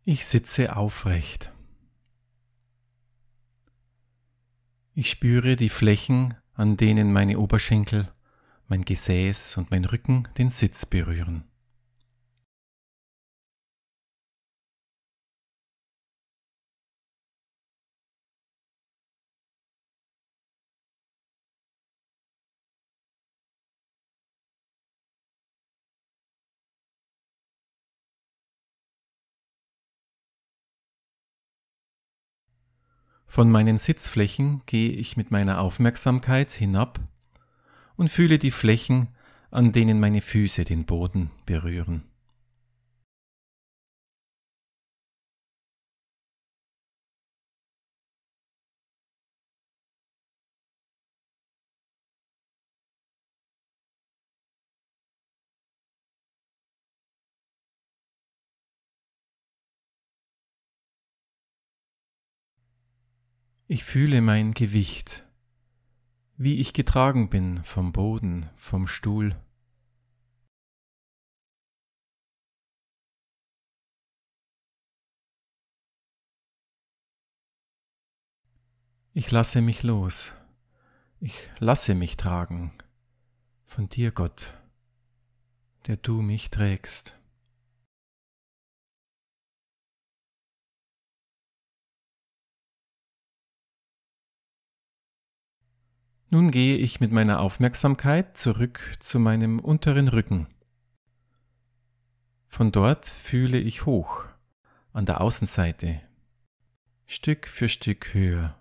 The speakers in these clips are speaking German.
Ich sitze aufrecht. Ich spüre die Flächen, an denen meine Oberschenkel, mein Gesäß und mein Rücken den Sitz berühren. Von meinen Sitzflächen gehe ich mit meiner Aufmerksamkeit hinab und fühle die Flächen, an denen meine Füße den Boden berühren. Ich fühle mein Gewicht, wie ich getragen bin vom Boden, vom Stuhl. Ich lasse mich los. Ich lasse mich tragen von dir, Gott, der du mich trägst. Nun gehe ich mit meiner Aufmerksamkeit zurück zu meinem unteren Rücken. Von dort fühle ich hoch, an der Außenseite, Stück für Stück höher.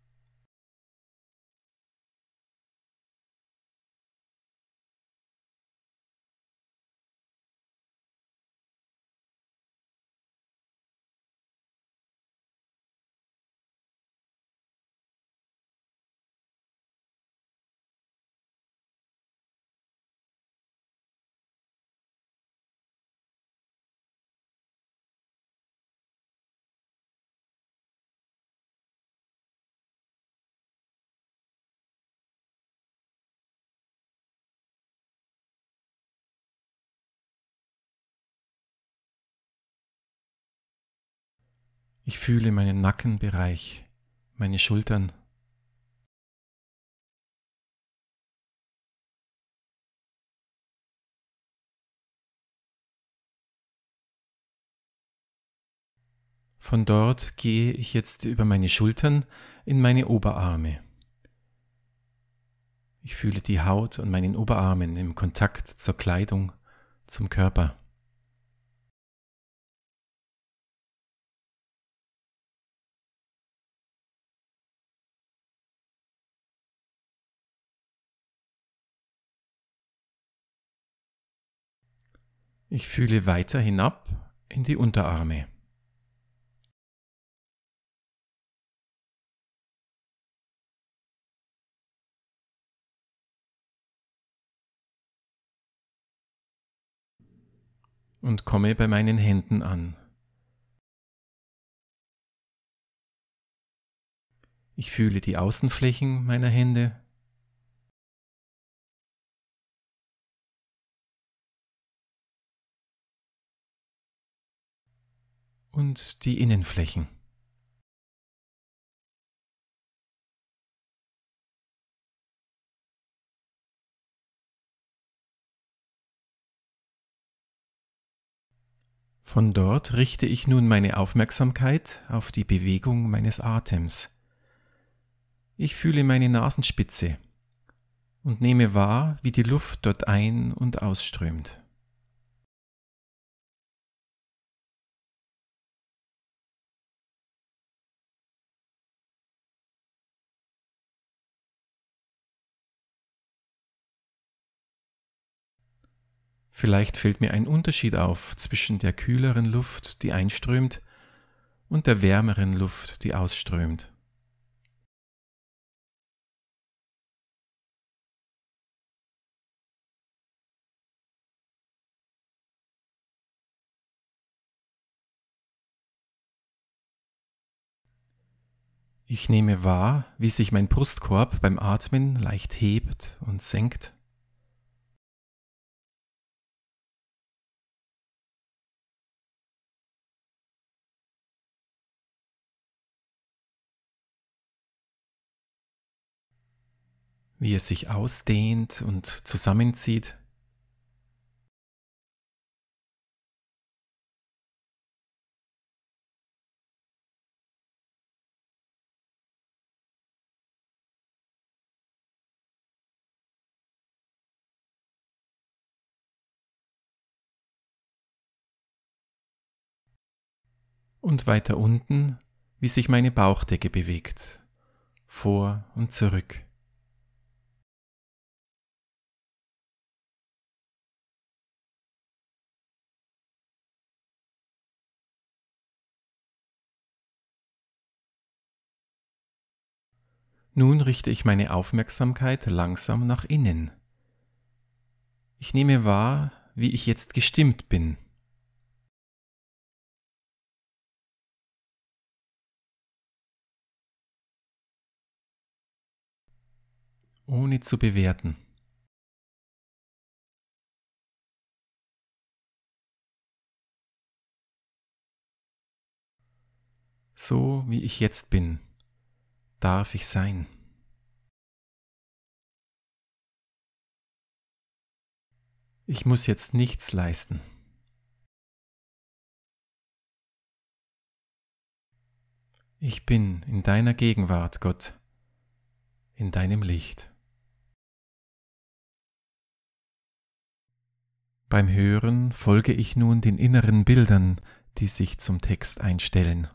Ich fühle meinen Nackenbereich, meine Schultern. Von dort gehe ich jetzt über meine Schultern in meine Oberarme. Ich fühle die Haut an meinen Oberarmen im Kontakt zur Kleidung, zum Körper. Ich fühle weiter hinab in die Unterarme. Und komme bei meinen Händen an. Ich fühle die Außenflächen meiner Hände. Und die Innenflächen. Von dort richte ich nun meine Aufmerksamkeit auf die Bewegung meines Atems. Ich fühle meine Nasenspitze und nehme wahr, wie die Luft dort ein- und ausströmt. Vielleicht fällt mir ein Unterschied auf zwischen der kühleren Luft, die einströmt, und der wärmeren Luft, die ausströmt. Ich nehme wahr, wie sich mein Brustkorb beim Atmen leicht hebt und senkt. wie es sich ausdehnt und zusammenzieht. Und weiter unten, wie sich meine Bauchdecke bewegt, vor und zurück. Nun richte ich meine Aufmerksamkeit langsam nach innen. Ich nehme wahr, wie ich jetzt gestimmt bin. Ohne zu bewerten. So wie ich jetzt bin, darf ich sein. Ich muss jetzt nichts leisten. Ich bin in deiner Gegenwart, Gott, in deinem Licht. Beim Hören folge ich nun den inneren Bildern, die sich zum Text einstellen.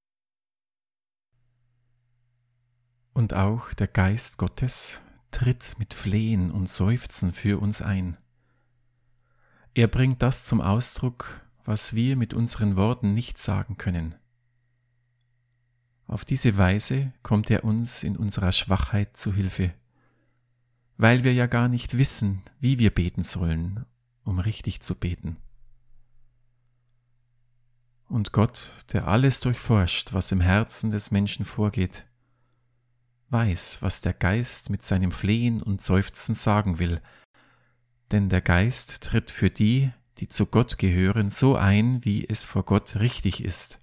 Und auch der Geist Gottes tritt mit Flehen und Seufzen für uns ein. Er bringt das zum Ausdruck, was wir mit unseren Worten nicht sagen können. Auf diese Weise kommt er uns in unserer Schwachheit zu Hilfe, weil wir ja gar nicht wissen, wie wir beten sollen, um richtig zu beten. Und Gott, der alles durchforscht, was im Herzen des Menschen vorgeht, weiß, was der Geist mit seinem Flehen und Seufzen sagen will, denn der Geist tritt für die, die zu Gott gehören, so ein, wie es vor Gott richtig ist.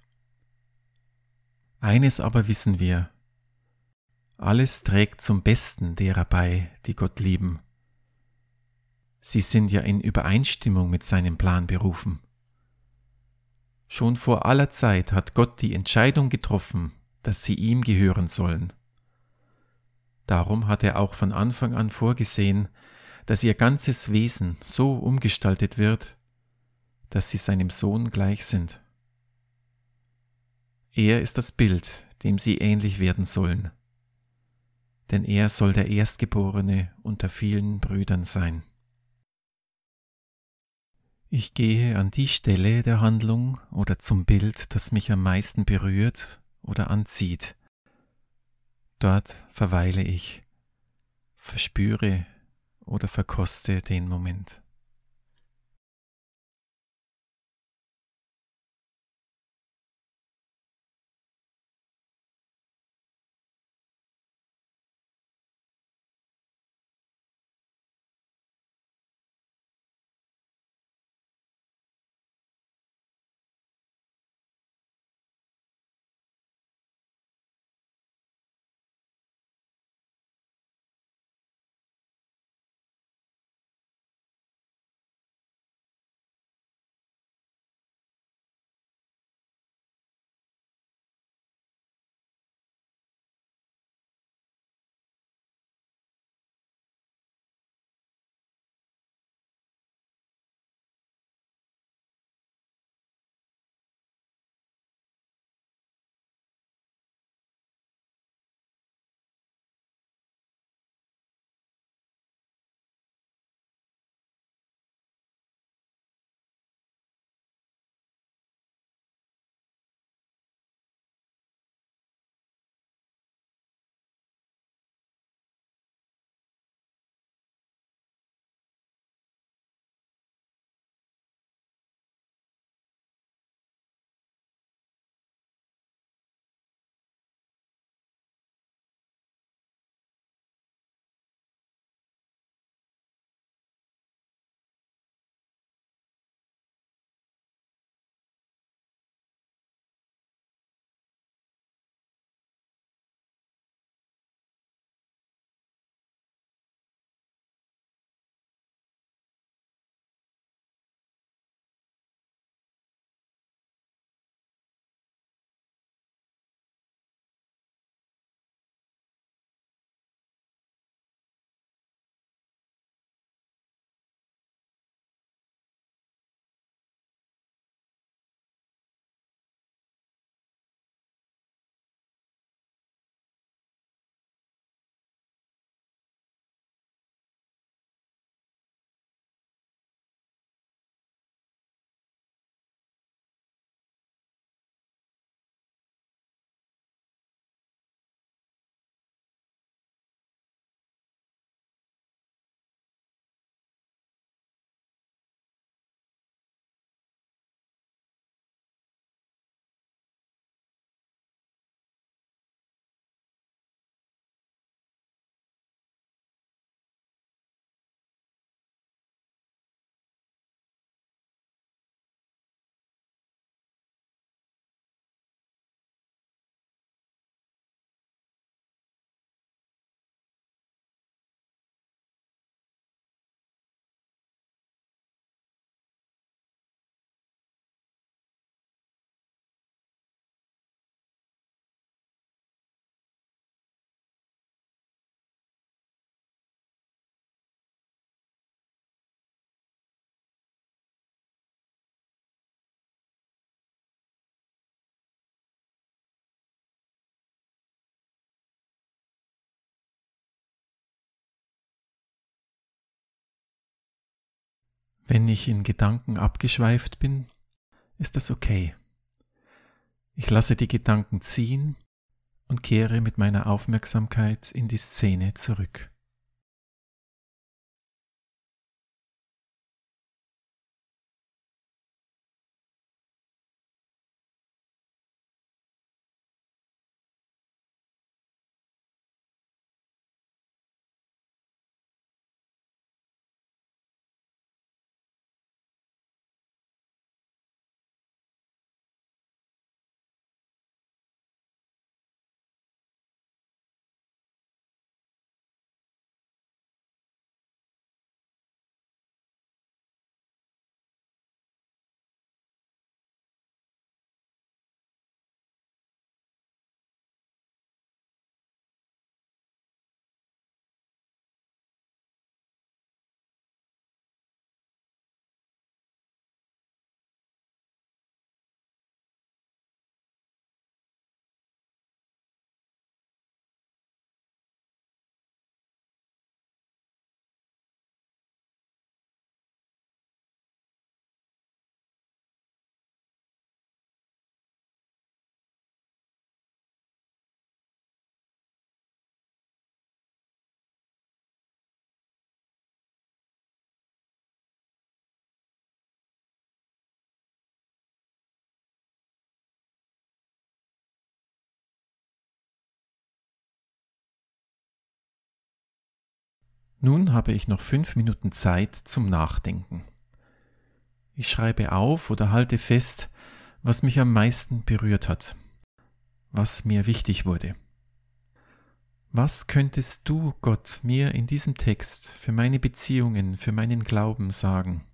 Eines aber wissen wir: Alles trägt zum Besten derer bei, die Gott lieben. Sie sind ja in Übereinstimmung mit seinem Plan berufen. Schon vor aller Zeit hat Gott die Entscheidung getroffen, dass sie ihm gehören sollen. Darum hat er auch von Anfang an vorgesehen, dass ihr ganzes Wesen so umgestaltet wird, dass sie seinem Sohn gleich sind. Er ist das Bild, dem sie ähnlich werden sollen, denn er soll der Erstgeborene unter vielen Brüdern sein. Ich gehe an die Stelle der Handlung oder zum Bild, das mich am meisten berührt oder anzieht. Dort verweile ich, verspüre oder verkoste den Moment. Wenn ich in Gedanken abgeschweift bin, ist das okay. Ich lasse die Gedanken ziehen und kehre mit meiner Aufmerksamkeit in die Szene zurück. Nun habe ich noch 5 Minuten Zeit zum Nachdenken. Ich schreibe auf oder halte fest, was mich am meisten berührt hat, was mir wichtig wurde. Was könntest du, Gott, mir in diesem Text für meine Beziehungen, für meinen Glauben sagen?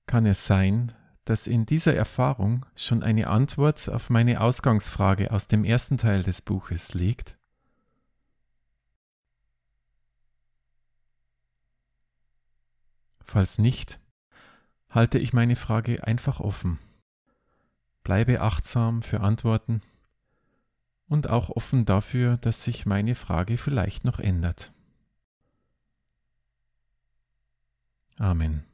kann es sein, dass in dieser Erfahrung schon eine Antwort auf meine Ausgangsfrage aus dem ersten Teil des Buches liegt? Falls nicht, halte ich meine Frage einfach offen, bleibe achtsam für Antworten und auch offen dafür, dass sich meine Frage vielleicht noch ändert. Amen.